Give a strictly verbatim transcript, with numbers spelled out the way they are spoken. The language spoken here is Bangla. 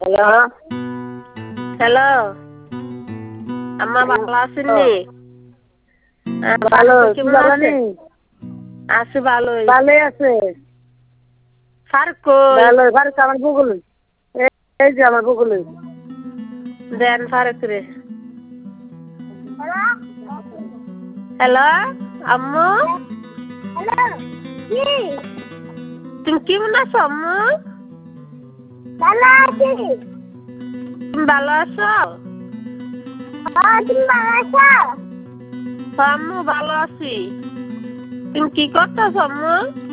হ্যালো হ্যালো আম্মা ভালো আছেননি? ভালো কেমন আছে? আছে ভালোই। ভালোই আছে। ফারুক কই? ভালো ফারুক আমার বগুল। এই যে আমার বগুল। দেন ফারুক রে। হ্যালো আম্মু। হ্যালো কি? তুমি কেমন আছো আম্মু? ভালো আছি। তুমি ভালো আছো? হ্যাঁ তুমি ভালো আছো? আম্মু ভালো আছি। তুমি কি করতেছো আম্মু?